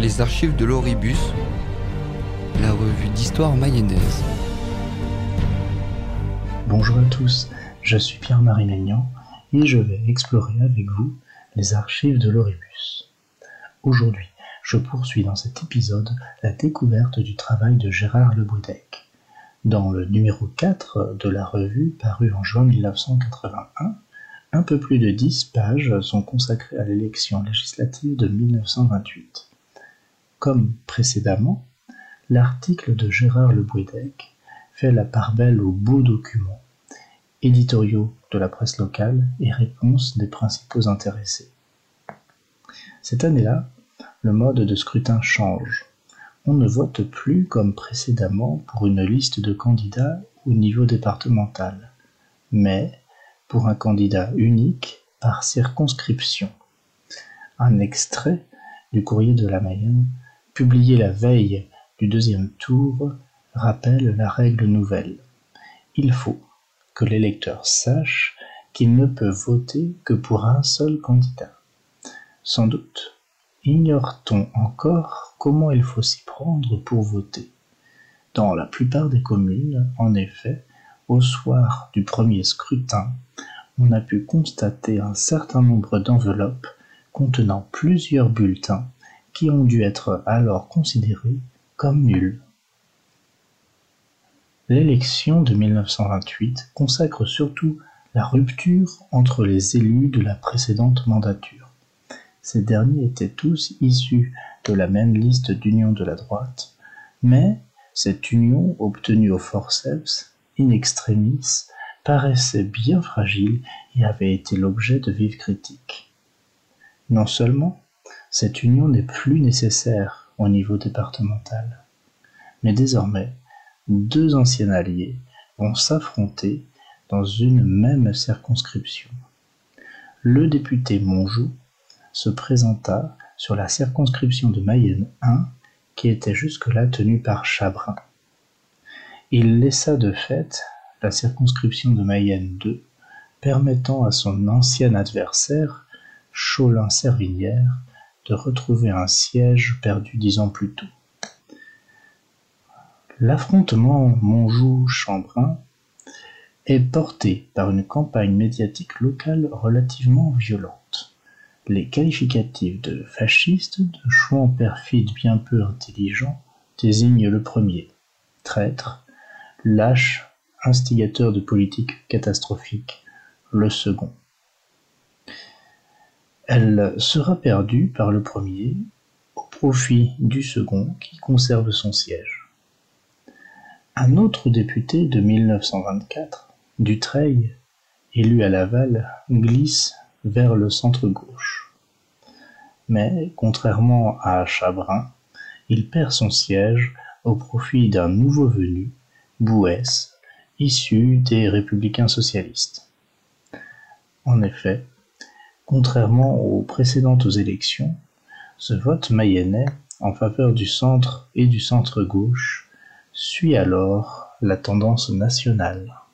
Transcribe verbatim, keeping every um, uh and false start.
Les archives de l'Auribus, la revue d'histoire mayonnaise. Bonjour à tous, je suis Pierre-Marie Maignan et je vais explorer avec vous les archives de l'Auribus. Aujourd'hui, je poursuis dans cet épisode la découverte du travail de Gérard Le Brudec. Dans le numéro quatre de la revue paru en juin mille neuf cent quatre-vingt-un, un peu plus de dix pages sont consacrées à l'élection législative de mille neuf cent vingt-huit. Comme précédemment, l'article de Gérard Le Brudec fait la part belle aux beaux documents, éditoriaux de la presse locale et réponses des principaux intéressés. Cette année-là, le mode de scrutin change. On ne vote plus comme précédemment pour une liste de candidats au niveau départemental, mais pour un candidat unique par circonscription. Un extrait du Courrier de la Mayenne, publié la veille du deuxième tour, rappelle la règle nouvelle. Il faut que l'électeur sache qu'il ne peut voter que pour un seul candidat. Sans doute ignore-t-on encore comment il faut s'y prendre pour voter. Dans la plupart des communes, en effet, au soir du premier scrutin, on a pu constater un certain nombre d'enveloppes contenant plusieurs bulletins qui ont dû être alors considérés comme nuls. L'élection de mille neuf cent vingt-huit consacre surtout la rupture entre les élus de la précédente mandature. Ces derniers étaient tous issus de la même liste d'union de la droite, mais cette union obtenue au forceps, in extremis, paraissait bien fragile et avait été l'objet de vives critiques. Non seulement cette union n'est plus nécessaire au niveau départemental, mais désormais deux anciens alliés vont s'affronter dans une même circonscription. Le député Monjou se présenta sur la circonscription de Mayenne un qui était jusque-là tenue par Chabrin. Il laissa de fait la circonscription de Mayenne deux, permettant à son ancien adversaire, Cholin-Servinière, de retrouver un siège perdu dix ans plus tôt. L'affrontement Monjou-Chabrin est porté par une campagne médiatique locale relativement violente. Les qualificatifs de fasciste, de chouan perfide bien peu intelligent, désignent le premier, traître, lâche, instigateur de politique catastrophique, le second. Elle sera perdue par le premier au profit du second qui conserve son siège. Un autre député de mille neuf cent vingt-quatre, Dutreil, élu à Laval, glisse vers le centre-gauche. Mais, contrairement à Chabrin, il perd son siège au profit d'un nouveau venu, Bouès, issu des Républicains socialistes. En effet, contrairement aux précédentes élections, ce vote mayennais en faveur du centre et du centre-gauche suit alors la tendance nationale.